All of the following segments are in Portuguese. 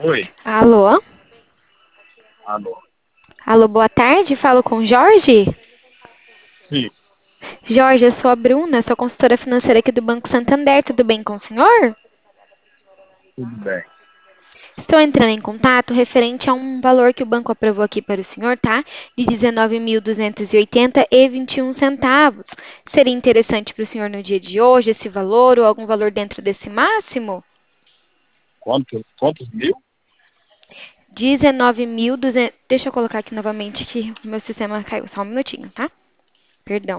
Oi, Alô? alô. Alô, boa tarde. Falo com Jorge? Sim, Jorge, eu sou a Bruna, sou consultora financeira aqui do Banco Santander. Tudo bem com o senhor? tudo bem. Estou entrando em contato referente a um valor que o banco aprovou aqui para o senhor, tá? De 19.280,21 centavos. Seria interessante para o senhor no dia de hoje esse valor ou algum valor dentro desse máximo? Quantos mil? 19.200. Deixa eu colocar aqui novamente que o meu sistema caiu. Só um minutinho, tá? Perdão.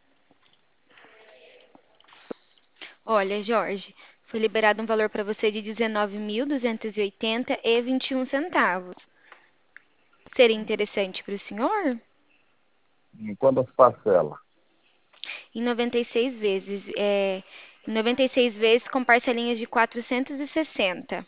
Olha, Jorge, foi liberado um valor para você de 19.280,21 centavos. Seria interessante para o senhor? Em quantas parcelas? Em 96 vezes. Em 96 vezes com parcelinhas de 460.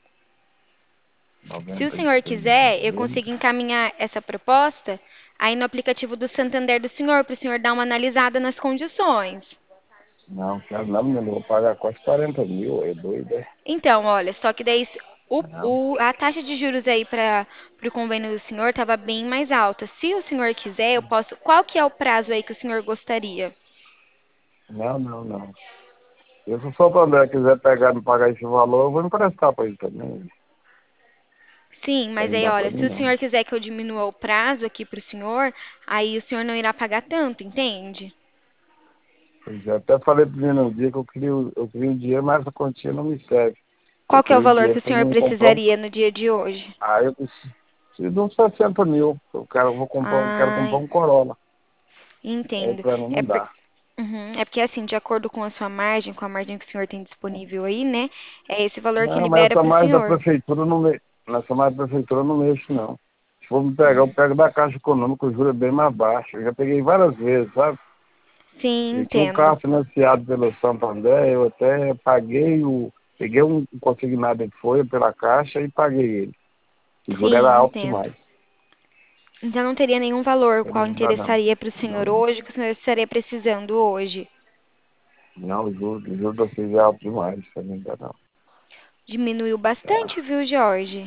Se o Noventa e senhor seis quiser, eu vezes. consigo encaminhar essa proposta aí no aplicativo do Santander do senhor, para o senhor dar uma analisada nas condições. Não, quero não, menino. Eu vou pagar quase 40 mil. É doido, é? Então, olha, só que daí Não, a taxa de juros aí para o convênio do senhor estava bem mais alta. Se o senhor quiser, eu posso. Qual que é o prazo aí que o senhor gostaria? não, não, não. Se o Santander quiser pegar e me pagar esse valor, eu vou emprestar para ele também. Sim, mas Não aí, dá para olha, mim, se o não. senhor quiser que eu diminua o prazo aqui para o senhor, aí o senhor não irá pagar tanto, entende? Pois é, até falei para ele um dia que eu queria um dinheiro, mas essa quantia não me serve. Eu Qual que é o queria o valor que dinheiro o para senhor mim comprar um. precisaria no dia de hoje? Aí eu preciso de uns 60 mil. Eu quero comprar Ai, um Corolla. Aí entendo. para mim É, não dá. é porque assim, de acordo com a sua margem, com a margem que o senhor tem disponível aí, né? É esse valor que Não, mas libera essa para o mais da senhor. prefeitura não me... Nessa mais da prefeitura eu não mexo, não. Se for me pegar, eu Hum. pego da Caixa Econômica, o juro é bem mais baixo. Eu já peguei várias vezes, sabe? Sim, E tinha um entendo. carro financiado pelo Santander, eu até paguei o. Peguei um consignado que foi pela Caixa e paguei ele. O juro era Sim, alto entendo. demais. Então não teria nenhum valor Pra mim qual não dá não. interessaria para o Não, senhor hoje, que o senhor estaria precisando hoje. não, o juro da CIS é alto demais, pra mim não dá não. Diminuiu bastante, Tá? viu, Jorge?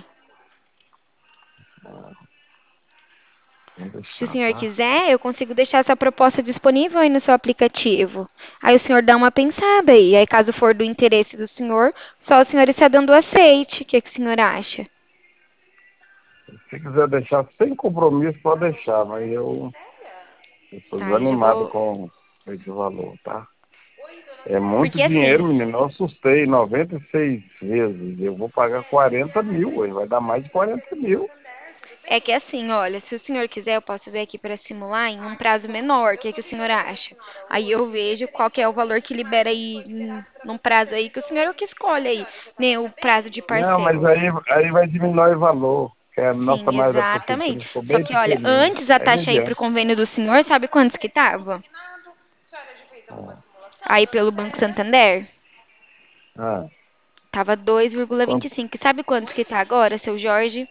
Não, vamos Se o deixar, senhor tá? quiser, eu consigo deixar essa proposta disponível aí no seu aplicativo. Aí o senhor dá uma pensada aí. Aí, caso for do interesse do senhor, só o senhor está dando aceite. O que, que o senhor acha? Se quiser deixar sem compromisso, pode deixar, mas eu estou Tá, eu já desanimado vou. com esse valor, tá? É muito Porque assim, dinheiro, menino. Eu assustei 96 vezes. Eu vou pagar 40 mil, ué. Vai dar mais de 40 mil. é que assim, olha, se o senhor quiser, eu posso ver aqui para simular em um prazo menor. O que, que o senhor acha? Aí eu vejo qual que é o valor que libera aí num prazo aí que o senhor é o que escolhe aí, né? O prazo de Não, mas parcelas. aí vai diminuir o valor. Que a nossa Sim, mais da prefeitura exatamente. ficou Só bem que, olha, pequenininha. antes a Aí não taxa aí pro adianta. convênio do senhor, sabe quantos que tava? Ah, Aí pelo Banco Santander? ah, Tava dois vírgula vinte quanto? e cinco. Sabe quantos que tá agora, seu Jorge?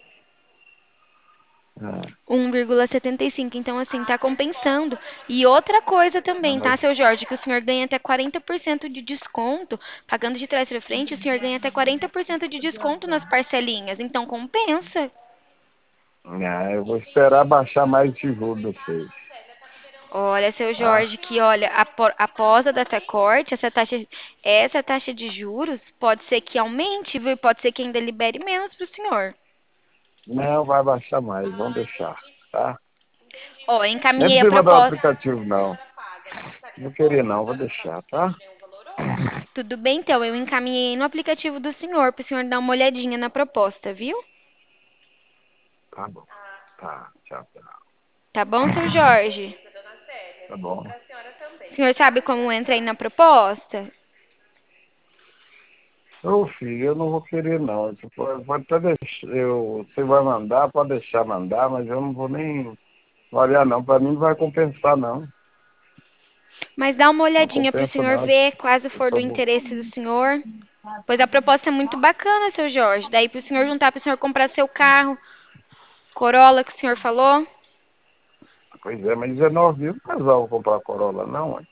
Ah, 1,75. Então, assim, tá compensando. E outra coisa não, também, mas tá, seu Jorge? Que o senhor ganha até 40% de desconto. Pagando de trás pra frente, o senhor ganha até 40% de desconto nas parcelinhas. Então, compensa. eu vou esperar baixar mais esse juro de vocês. Olha, seu Tá? Jorge, que olha, após a data corte, essa taxa de juros pode ser que aumente, viu? E pode ser que ainda libere menos para o senhor. Não, vai baixar mais. Vamos deixar. Tá? Ó, Nem encaminhei a precisa mandar o proposta. aplicativo, não. Não queria, não. Vou deixar, tá? Tudo bem, então, eu encaminhei no aplicativo do senhor para o senhor dar uma olhadinha na proposta, viu? Tá bom. Tá. Tchau, tchau. Tá bom, seu Jorge? Tá bom. O senhor sabe como entra aí na proposta? Ô filho, eu não vou querer não. Pode até deixar, você vai mandar, pode deixar mandar, mas eu não vou nem olhar não. Para mim não vai compensar não. Mas dá uma Não olhadinha para o compensa senhor não. ver, caso Eu for do só vou. interesse do senhor. Pois a proposta é muito bacana, seu Jorge. Daí para o senhor juntar, para o senhor comprar seu carro, Corolla que o senhor falou. Pois é, mas 19 mil não precisava comprar Corolla não, ué.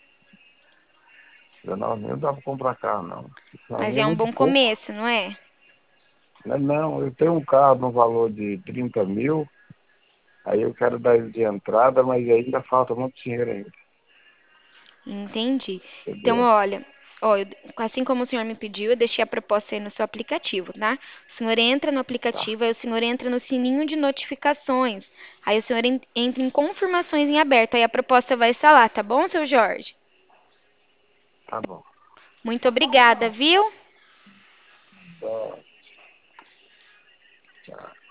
19 mil não dá para comprar carro não. 19 Mas mil é é um muito bom pouco. começo, não é? Não, eu tenho um carro no valor de 30 mil, aí eu quero dar ele de entrada, mas ainda falta muito dinheiro ainda, Entendi. Então, entendeu? olha, ó, assim como o senhor me pediu, eu deixei a proposta aí no seu aplicativo, tá? O senhor entra no Tá, aplicativo, aí o senhor entra no sininho de notificações. Aí o senhor entra em confirmações em aberto, aí a proposta vai estar lá, tá bom, seu Jorge? tá bom. Muito obrigada, viu? Tá, tchau.